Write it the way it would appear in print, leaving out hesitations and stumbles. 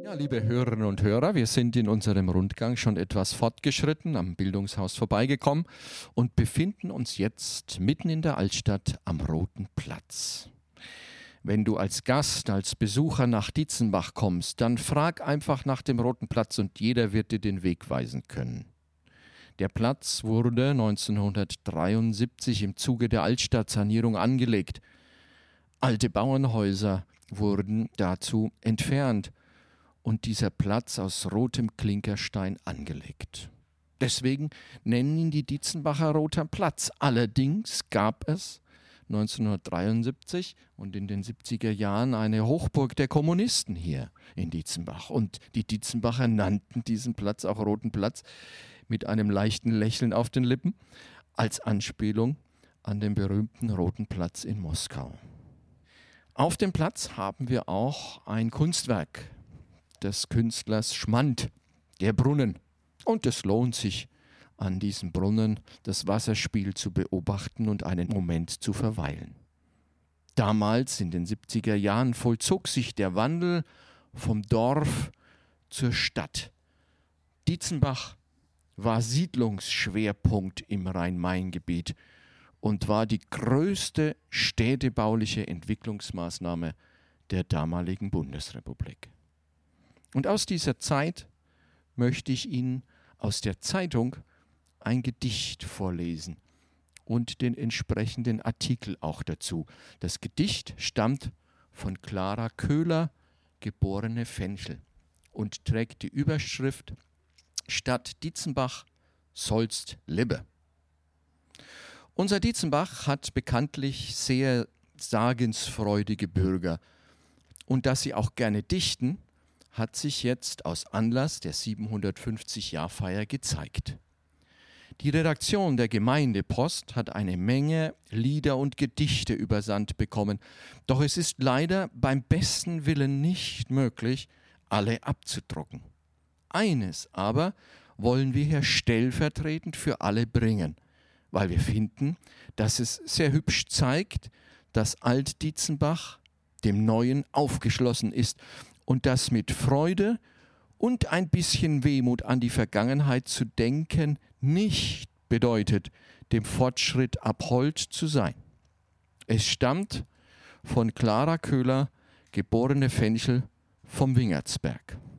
Ja, liebe Hörerinnen und Hörer, wir sind in unserem Rundgang schon etwas fortgeschritten, am Bildungshaus vorbeigekommen und befinden uns jetzt mitten in der Altstadt am Roten Platz. Wenn du als Gast, als Besucher nach Dietzenbach kommst, dann frag einfach nach dem Roten Platz und jeder wird dir den Weg weisen können. Der Platz wurde 1973 im Zuge der Altstadtsanierung angelegt. Alte Bauernhäuser wurden dazu entfernt und dieser Platz aus rotem Klinkerstein angelegt. Deswegen nennen ihn die Dietzenbacher Roter Platz. Allerdings gab es 1973 und in den 70er Jahren eine Hochburg der Kommunisten hier in Dietzenbach. Und die Dietzenbacher nannten diesen Platz auch Roten Platz mit einem leichten Lächeln auf den Lippen als Anspielung an den berühmten Roten Platz in Moskau. Auf dem Platz haben wir auch ein Kunstwerk des Künstlers Schmand, der Brunnen. Und es lohnt sich, an diesem Brunnen das Wasserspiel zu beobachten und einen Moment zu verweilen. Damals, in den 70er Jahren, vollzog sich der Wandel vom Dorf zur Stadt. Dietzenbach war Siedlungsschwerpunkt im Rhein-Main-Gebiet und war die größte städtebauliche Entwicklungsmaßnahme der damaligen Bundesrepublik. Und aus dieser Zeit möchte ich Ihnen aus der Zeitung ein Gedicht vorlesen und den entsprechenden Artikel auch dazu. Das Gedicht stammt von Clara Köhler, geborene Fenchel, und trägt die Überschrift Stadt Dietzenbach sollst lebe. Unser Dietzenbach hat bekanntlich sehr sagensfreudige Bürger. Und dass sie auch gerne dichten, hat sich jetzt aus Anlass der 750-Jahr-Feier gezeigt. Die Redaktion der Gemeindepost hat eine Menge Lieder und Gedichte übersandt bekommen. Doch es ist leider beim besten Willen nicht möglich, alle abzudrucken. Eines aber wollen wir hier stellvertretend für alle bringen, weil wir finden, dass es sehr hübsch zeigt, dass Alt-Dietzenbach dem Neuen aufgeschlossen ist und dass mit Freude und ein bisschen Wehmut an die Vergangenheit zu denken nicht bedeutet, dem Fortschritt abhold zu sein. Es stammt von Clara Köhler, geborene Fenchel vom Wingertsberg.